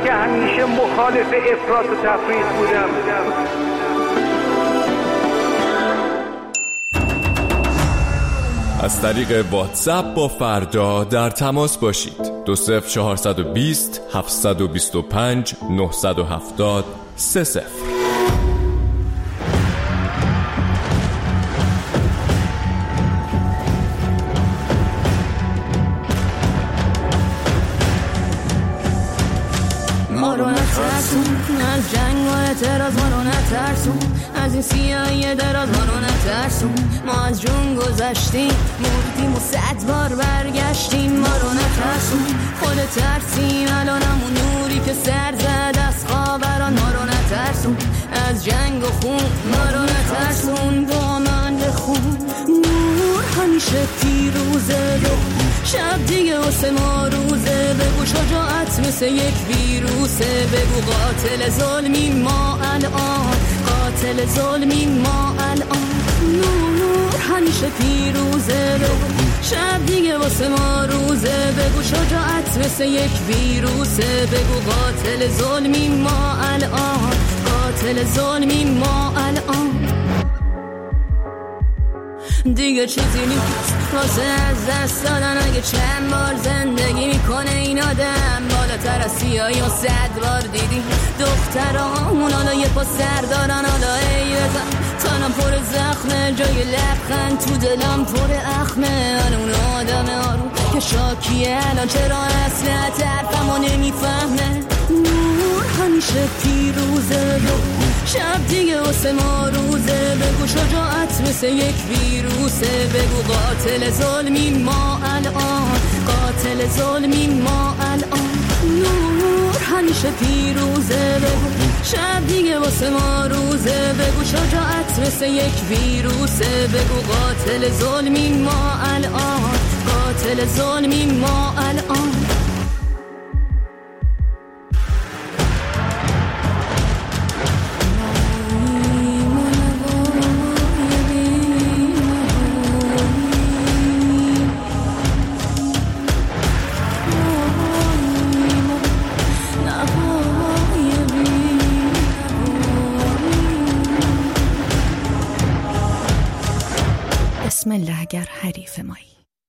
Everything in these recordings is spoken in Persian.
که همیشه مخالف افراط و تفریط بودم. از طریق واتساپ با فردا در تماس باشید. 20420 725 970 30. ما رو نترسون از جنگ و اعتراض، ما رو نترسون از این سیاهی دراز، ما رو نترسون. ما از جون گذشتیم، مردیم و 100 بار برگشتیم. ما رو نترسون، خود ترسیم الان همون نوری که سر زد از خاوران. ما رو نترسون از جنگ و خون، ما رو نترسون با من بخون. نور همیشه پیروزه، شب دیگه واسه ما روزه. بگو شجاعت مثل یک ویروسه، بگو قاتل ظلمی ما الان، قاتل ظلمی ما الان. نور همیشه پیروزه، بگو شب دیگه واسه ما روزه. بگو شجاعت مثل یک ویروسه، بگو قاتل ظلمی ما الان، قاتل ظلمی ما الان. دیگه چیزی نیست واسه از دست دادن، اگه چند بار زندگی میکنه این آدم. بالاتر از سیاهی و 100 بار دیدی دخترامون حالا یه پا سر دارن. حالا ای بزن تنم پر زخمه، جای لبخند تو دلم پر اخمه. اون آدم آروم که شاکیه الان چرا اصلا طرفمو نمیفهمه. نور همیشه پیروزه، شب دیگه واسه ما روزه. بگو شجاعت مثل یک ویروسه، بگو قاتل ظلمی ما الان، قاتل ظلمی ما الان. نور همیشه پیروزه، بگو شب دیگه واسه ما روزه. بگو شجاعت مثل یک ویروسه، بگو قاتل ظلمی ما الان، قاتل ظلمی ما الان. بسم الله اگر حریف مایی.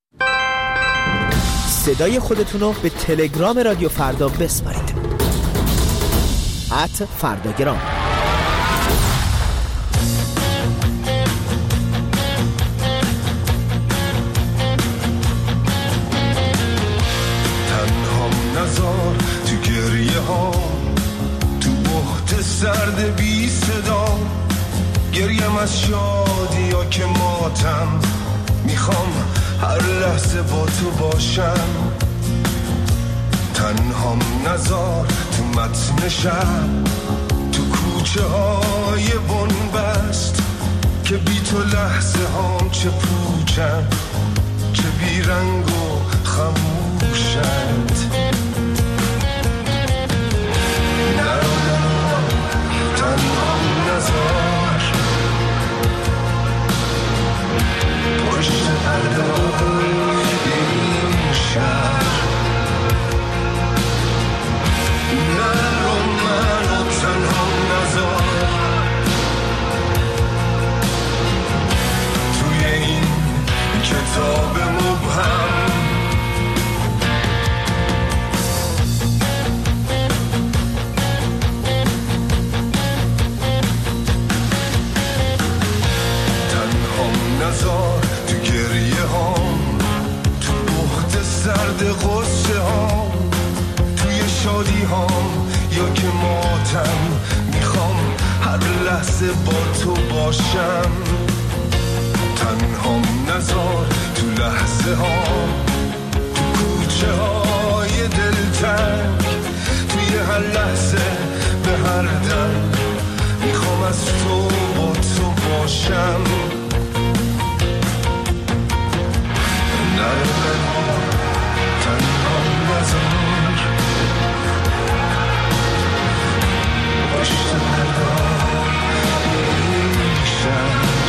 صدای خودتون رو به تلگرام رادیو فردا بسپارید. @فرداگرام. تنهام نزار تو گریه ها، تو بحت سرد بی صدا. گریم از شادی ها که ماتم، میخوام هر لحظه با تو باشم. تنهام نزار تو متن شب، تو کوچه های بنبست. که بی تو لحظه هام چه پوچن، چه بیرنگ و خموشند. تنهام نزار پشت پرده این شهر. نرو منو تنها نذار توی این کتاب مبهم. نزار تو گریه هام، تو بحت سرد غصه هام. توی شادی هام یا که ماتم، میخوام هر لحظه با تو باشم. تنهام نزار تو لحظه هام، تو کوچه های دلتنگ. توی هر لحظه به هر دم، میخوام از تو با تو باشم. تنهام نزار پشت پرده این شهر.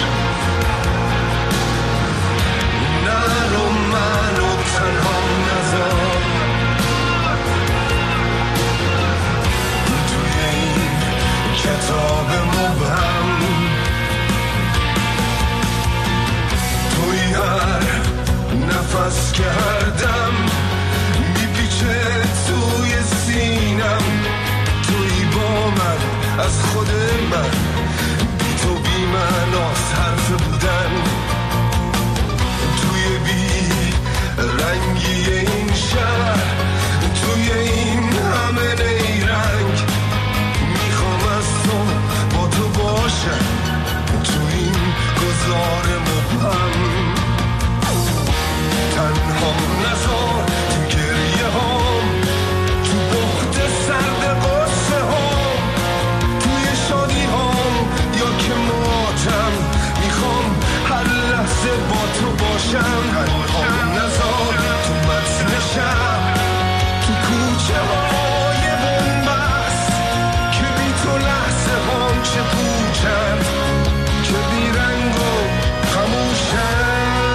نرو منو تنها نزار که هر دم میپیچه توی سینم، توی با من از خود من، بی تو بی معناست حرف بودن، توی بی رنگی این شهر، توی این همه نیرنگ، میخوام از تو با تو باشم، تو این گذار مبهم، تنها نذار تو گریه هام، تو بخت سرد قصه هام، توی شادی هام یا که ماتم، میخوام هر لحظه با تو باشم، تنها نذار تو متن شب، تو کوچه های بنبست، که بی تو لحظه هام چه پوچند، که بی رنگ و خموشند.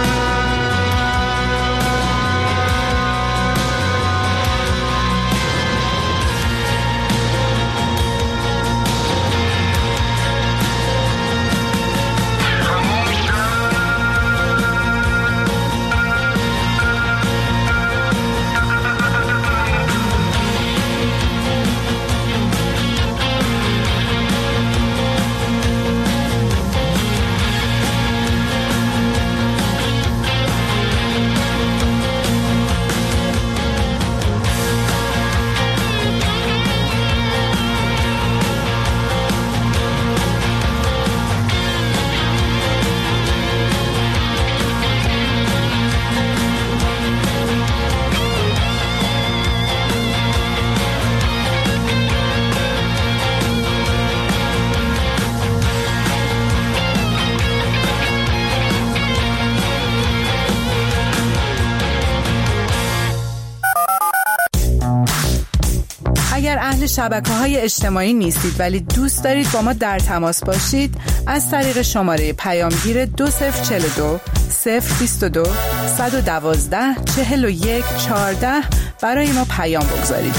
اگر اهل شبکه‌های اجتماعی نیستید ولی دوست دارید با ما در تماس باشید، از طریق شماره پیامگیر 2042 022 112 41 14 برای ما پیام بگذارید.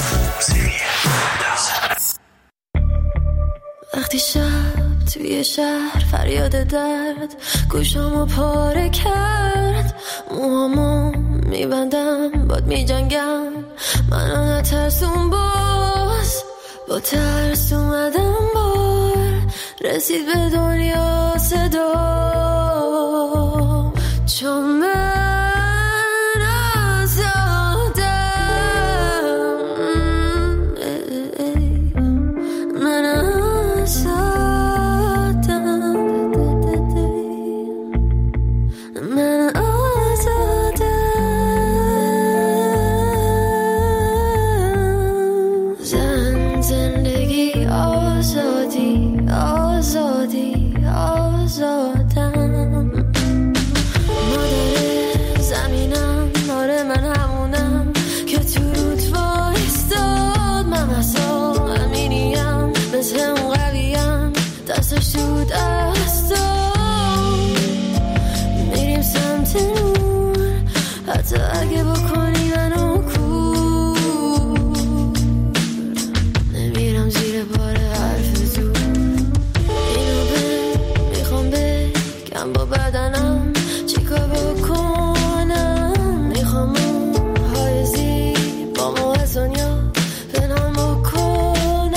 وقتی شب توی شهر فریاد درد گوشامو پاره کرد، موهامو میبندم باد میجنگم، منو نترسون باز، با ترس اومدم بار، رسید به دنیا صدا، چون من آزادم، من آزادم، من آزادم، زندگی آزادی، آزادی، آزادم، مادر زمینم، آره من همونم که تو رود وایستاد، من اصلا امینیم، مثل اون قویم، دستش تو دستم، میریم سمت نور، حتی اگه بکنی منو کور، نمیرم زیر بار حرف تو، اینو میخوام بگم با بدنم چیکار بکنم، میخوام های زیبامو از دنیا پنهان بکنم،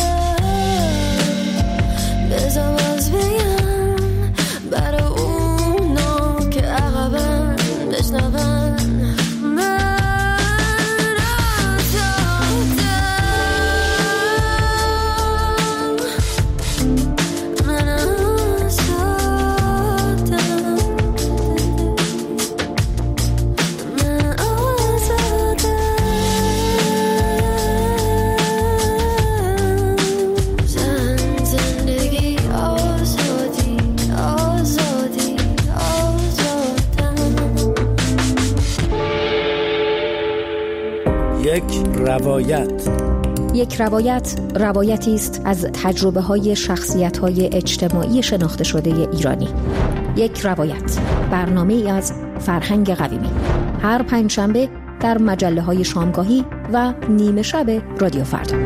بذار باز بگم برای اونا که عقبن بشنون، یک روایت روایتی است از تجربه‌های شخصیت‌های اجتماعی شناخته شده ایرانی. یک روایت، برنامه‌ای از فرهنگ قویمی، هر پنجشنبه در مجله‌های شامگاهی و نیمه شب رادیو فردا.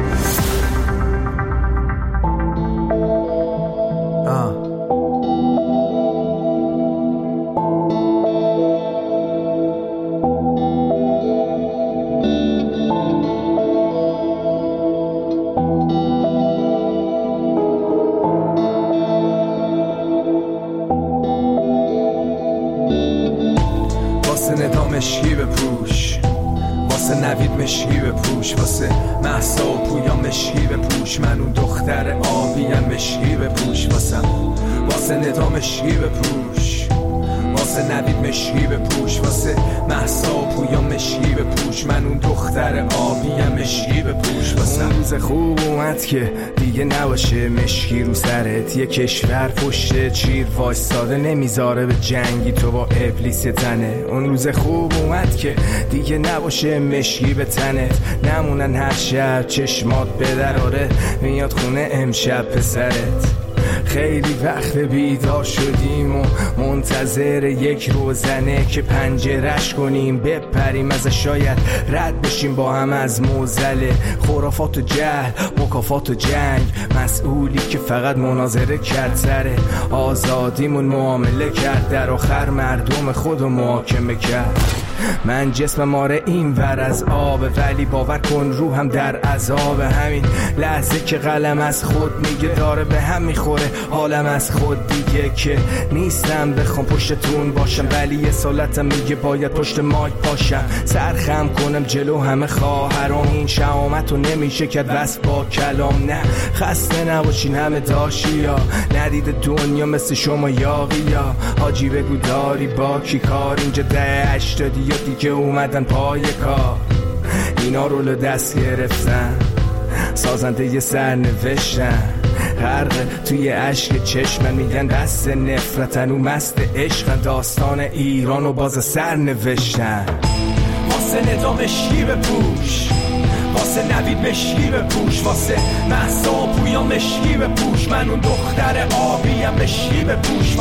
مشکی بپوش، واسه نوید مشکی بپوش، واسه مهسا و پویا مشکی بپوش، من اون دختر آبیم مشکی بپوش، واسه ندا مشکی بپوش، واسه نوید مشکی بپوش، واسه مهسا و پویا مشکی بپوش، من اون دختر آبیم مشکی بپوش. اون روز خوب اومد که دیگه نباشه مشکی رو سرت، یه کشور پشت چیر وایستاده نمیذاره به جنگی تو با ابلیس تنه. اون روز خوب اومد که دیگه نباشه مشکی به تنت، نمونن هر شب چشمات به دراره میاد خونه امشب پسرت. خیلی وقت بیدار شدیم و منتظر یک روزنه که پنجرش کنیم بپریم ازش، شاید رد بشیم با هم از معضل خرافات و جهل، مکافات و جنگ. مسئولی که فقط مناظره کرد سر آزادیمون معامله کرد، در آخر مردم خودو محاکمه کرد. من جسمم آره این ور از آب، ولی باور کن روحم در عذاب. همین لحظه که قلم از خود میگه داره به هم میخوره حالم از خود دیگه، که نیستم بخوام پشتتون باشم، ولی یه سالتم میگه باید پشت مایک پاشم، سرخم کنم جلو همه خواهرام. این شهامت رو نمیشه کرد وصف با کلام. نه خسته نباشین همه داشیا، ندید دنیا مثل شما یاقیا. حاجی بگو داری با کی کار، اینجا 80 یا دیگه اومدن پای کار، اینا رولو دست گرفتن، سازنده یه سر نوشتن، غرق توی عشق چشمن، میگن دست نفرتن و مست عشقن، داستان ایرانو باز سر نوشتن. واسه ندا مشکی بپوش، واسه نوید مشکی بپوش، واسه مهسا و پویا مشکی بپوش، من اون دختر آبیم مشکی بپوش،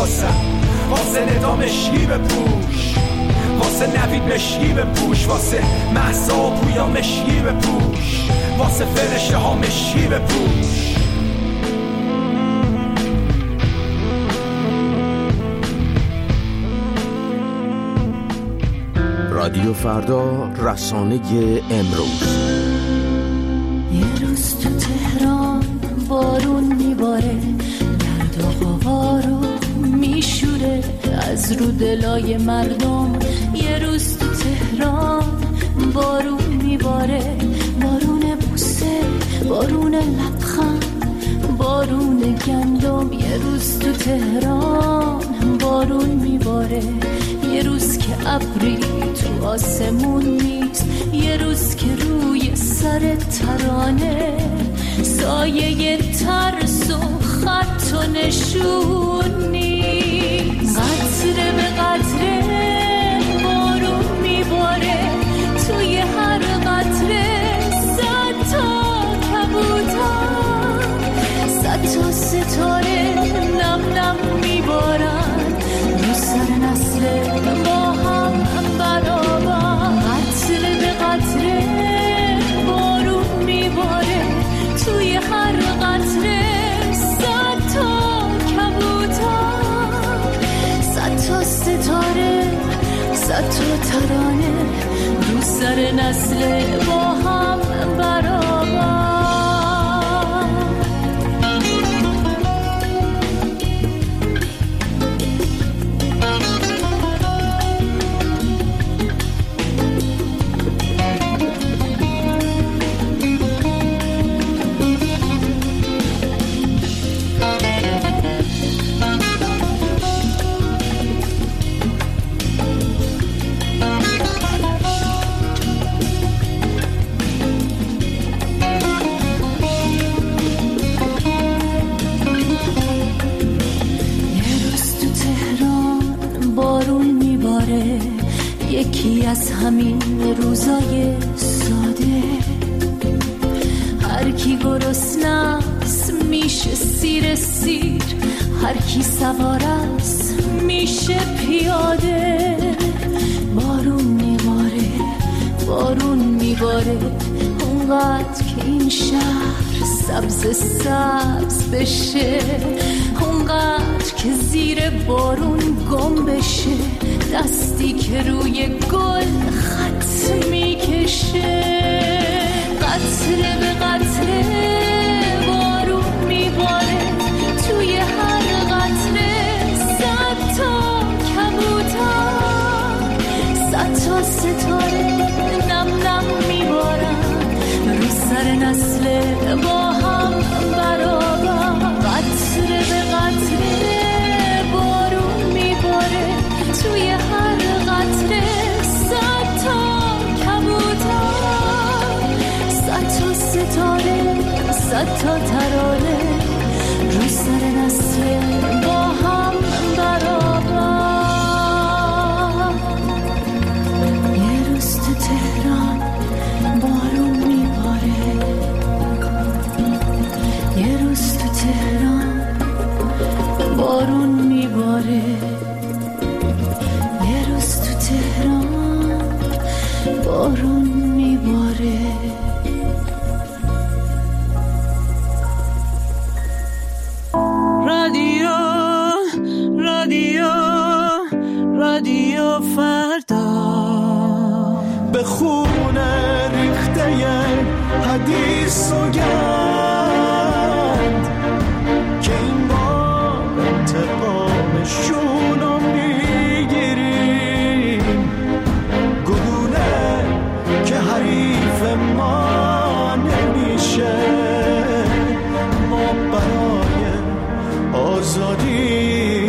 واسه ندا مشکی بپوش، واسه نوید مشکی بپوش، واسه مهسا و پویا مشکی بپوش، واسه فرشته ها مشکی بپوش. رادیو فردا، رسانه امروز. یه روز تو تهران بارون میباره، گرد و غبار رو میشوره از رو دلای مردم. یه روز تو تهران بارون میباره، بارون بوسه، بارون لبخند، بارون گندم. یه روز تو تهران بارون میباره، یه روز که ابری تو آسمون نیست، یه روز که روی سر ترانه سایه ترس و خط و نشون نیست. قطره به قطره بارون میباره، توی هر قطره 100 تا کبوتر، 100 تا ستاره نم نم میبارن رو سر نسل با هم برابر. قطره به قطره بارون میباره، توی هر قطره 100 تا کبوتر، 100 تا ستاره، 100 تا ترانه رو سر نسل با هم برابر. یکی از همین روزای ساده، هر کی گرسنه‌ست میشه سیر سیر، هر کی سوار است میشه پیاده. بارون میباره، بارون میباره، اونقدر که این شهر سبز سبز بشه، اونقدر که زیر بارون گم بشه، دستی که روی گل خط میکشه. قطره به قطره بارون میباره، توی هر قطره 100 تا کبوتر، 100 تا تا ترانه رو سر نسل با هم برابر. یه روز تو تهران بارون میباره، یه روز تو تهران بارون میباره، یه روز تو تهران بارون میباره. رادیو فردا به خونه ریخته حدیث و گند که این بار انتقامشون رو میگیریم، گلوله که حریف ما نمیشه، ما برای آزادی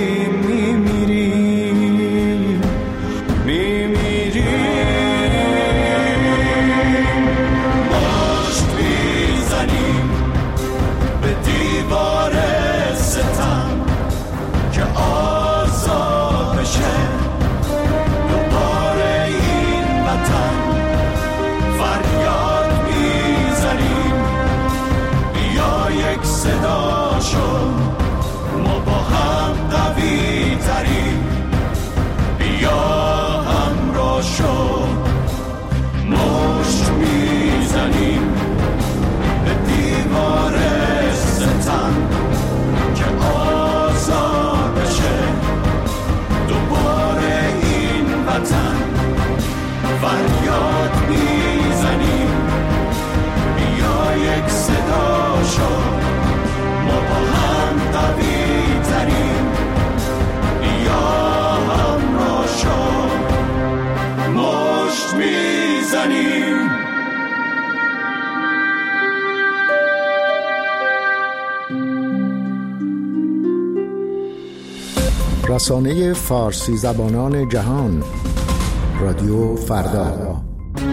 رسانه فارسی زبانان جهان، رادیو فردا.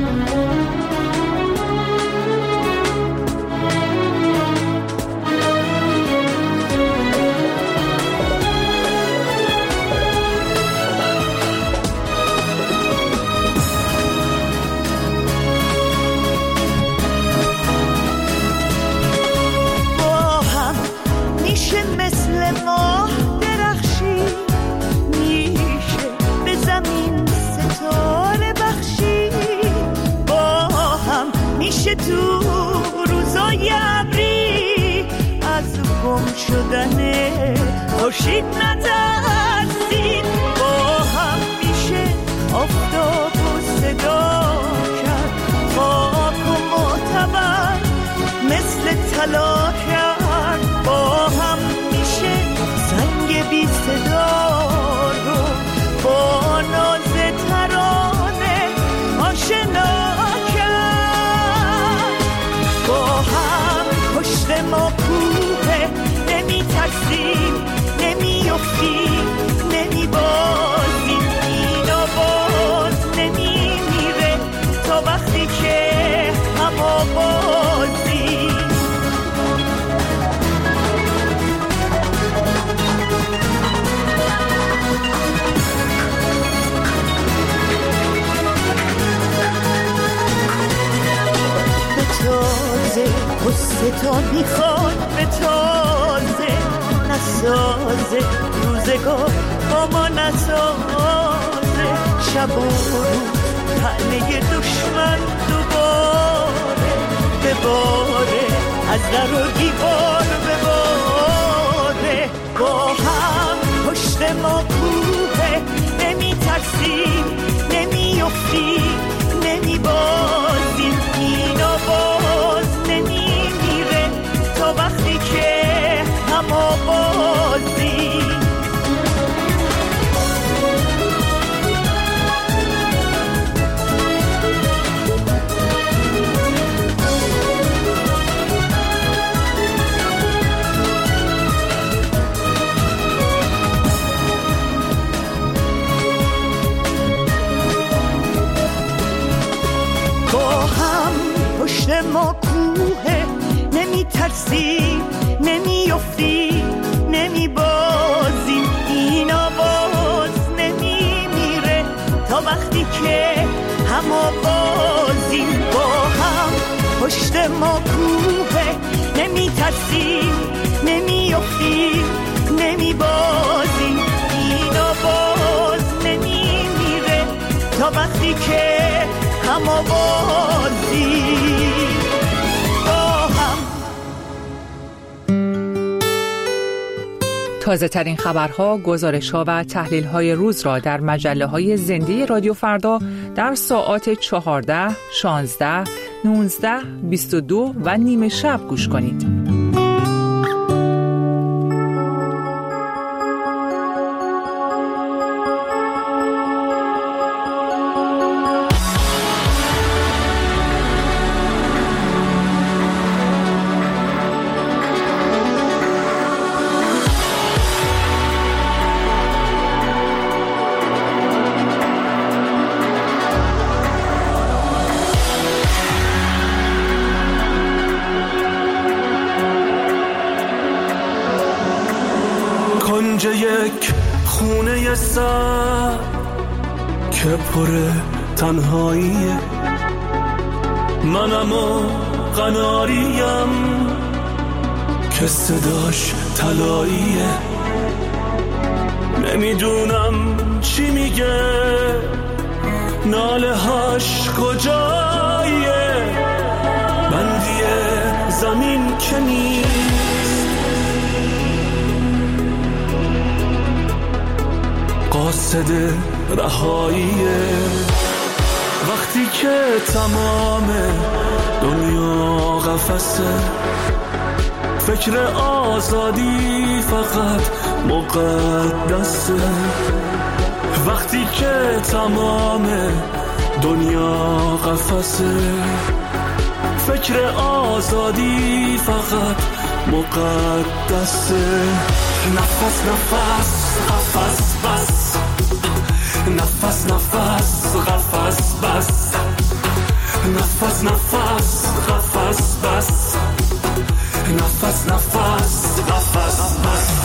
تو روزای ابری از گم شدن خورشید نترسید، با هم میشه آفتاب و صدا کرد، خاک و معتبر مثل طلا کرد، با هم میشه زنگ بی صدا رو با ناز ترانه آشنا کرد. با هم پشت ما کوه، نمی ترسیم نمی افتیم نمی بازیم، این آواز نمی میره تا وقتی که هم آوازیم. تازه قصه تا میخواد به تازه نسازه، روزگار با ما نسازه، شب و روز تنه دشمن دوباره بباره، از در و دیوار بباره. با هم پشت ما کوه، نمی ترسیم نمی افتیم نمی بازیم، این آواز نمی میره تا وقتی که هم آوازیم. پشت ما کوه، نمی ترسیم اما بازیم با هم پشت ما کوه، نمی ترسیم نمی افتیم نمی بازیم، اینا باز نمی میره تا وقتی که اما بازیم با هم. تازه ترین خبرها، گزارش‌ها و تحلیل‌های روز را در مجله‌های زنده رادیو فردا در ساعات 14، 16، 19، 22 و نیمه شب گوش کنید. کنج یک خونه سر که پر تنهاییه، منم و قناریم که صداش طلاییه، نمیدونم چی میگه، ناله هاش کجاییه، بندی زمین که نیست، قاصد رهاییه، وقتی که تمام دنیا قفسه، فکر آزادی فقط مقدسه، وقتی که تمام دنیا قفسه، فکر آزادی فقط مقدسه، نفس نفس قفس بس، نفس نفس قفس بس، نفس نفس قفس بس، نفس نفس قفس بس.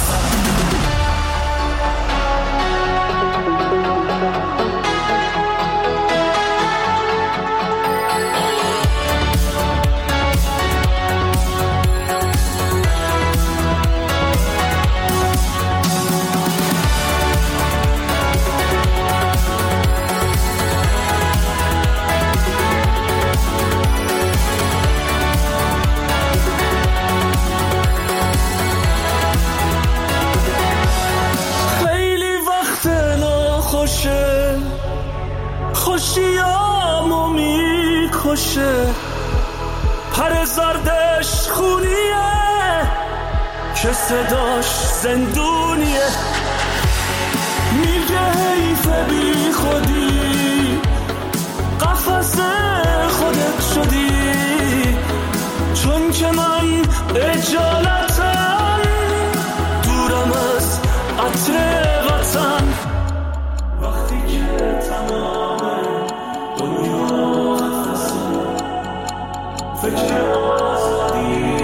خوشیامو میکشه، پر زردش خونیه که صداش زندونیه، میگه حیف بی خودی قفس خودت شدی، چون که من اجالتم دورم از عطر وطن، وقتی که تمام دنیا قفسه، فکر آزادی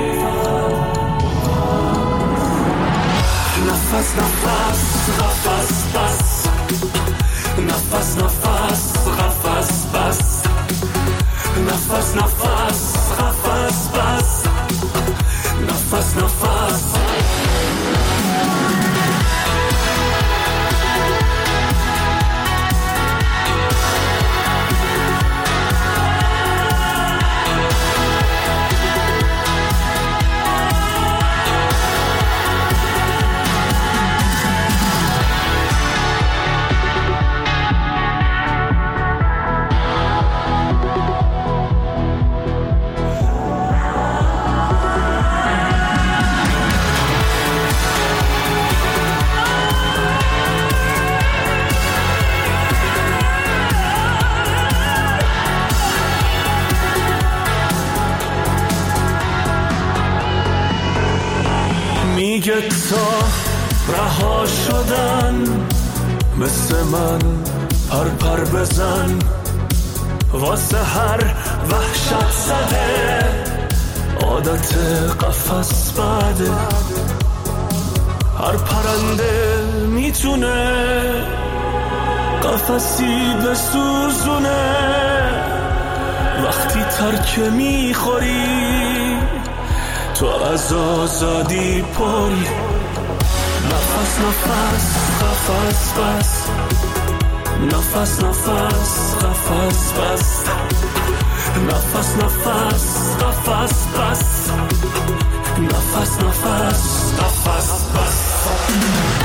نفس نفس قفس بس، نفس نفس قفس بس، نفس نفس قفس بس، نفس نفس. میگه تا رها شدن مثل من پر بزن، واسه هر وحشت زده عادت قفس بده، هر پرنده میتونه قفسی بسوزونه وقتی ترک میخوری تو از آزادی پری نفس نفس قفس بس نفس نفس قفس بس نفس نفس قفس بس نفس نفس قفس بس